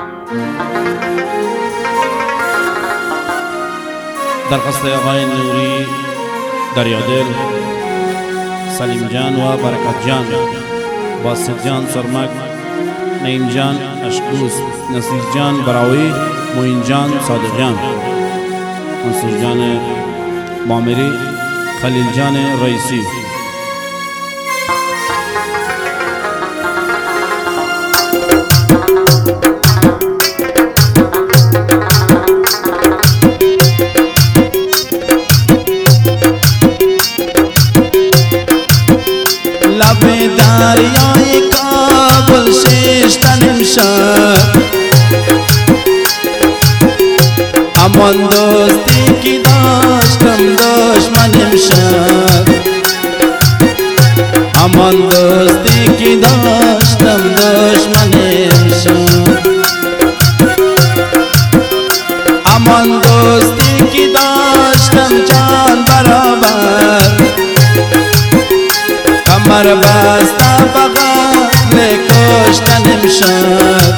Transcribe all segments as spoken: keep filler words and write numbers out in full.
درخواست آقای نوری دریادل، سلیم جان و برکت جان، باسط جان سرمک، نعیم جان اشکوس، نصیر جان براوی، معین جان صادق جان، منصور جان معمری، خلیل جان رئیسی. لب دریای کابل ششتن امشب، همان دوستی که داشتم دشمن امشب، همان دوستی که داشتم دشمن امشب، همان دوستی که داشتم جان برابر، کمر بسته بغل کشتن امشب،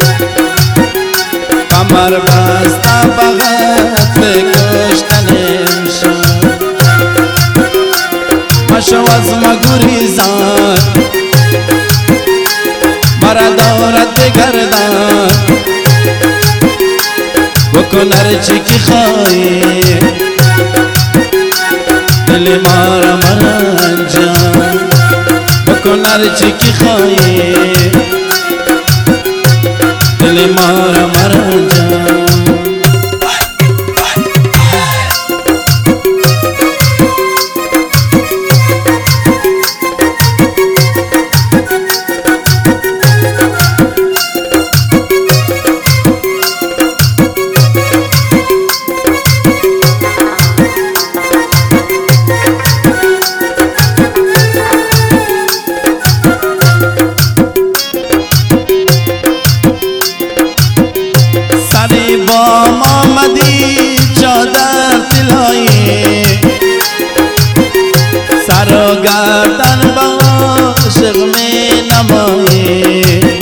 کمر بسته بغل کشتن امشب. مشو از مگریزان مرا دارد بگردان، بکن هرچی که خواهی دل ما را مرنجان، بکن هرچی که خواهی دل ما را مرنجان. با محمدی چادر طلایی، سر و گردن با عاشق می نمایی،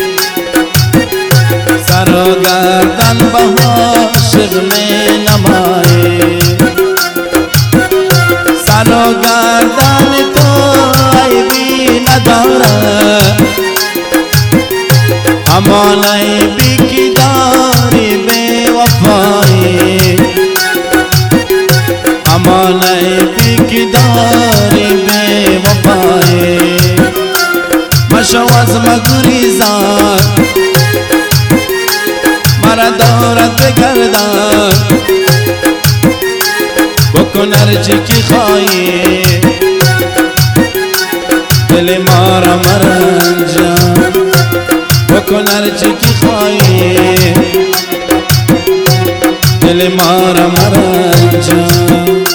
سر و گردن با عاشق می نمایی، سر و گردن تو عیبی نداره، همان عیبی که داری بی وفایی، همان عیبی که داری بی وفایی. مشو از مگریزان مرا دارد بگردان، بکن هرچی که خواهی دل ما را مرنجان، بکن هرچی که خواهی دل ما را مرنجان.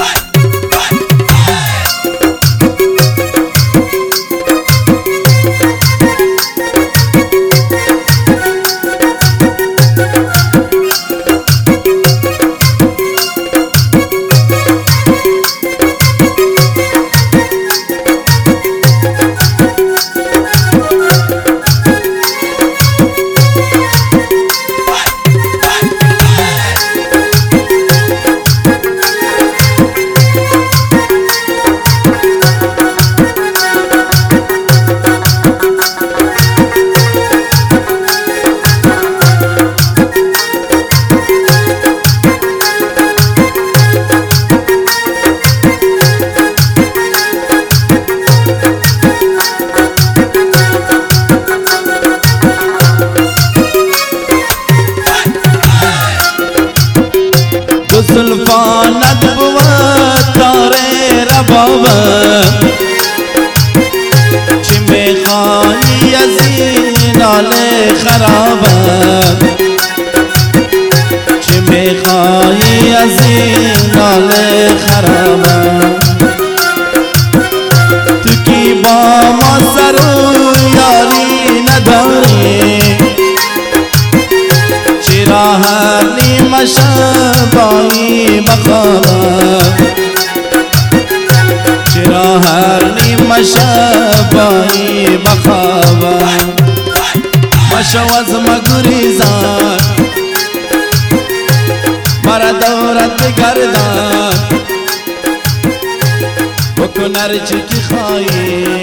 تو زلفانت بود داره ربابه، چی میخوایی از این حال خرابه، چی میخوایی از این حال خرابه. تو کی با ما سر و یاری نداری، چرا هر نیم شبایی بخوابم، چرا هر نیم شبایی بخوابم. مشو از مگریزان هرچی که خواهی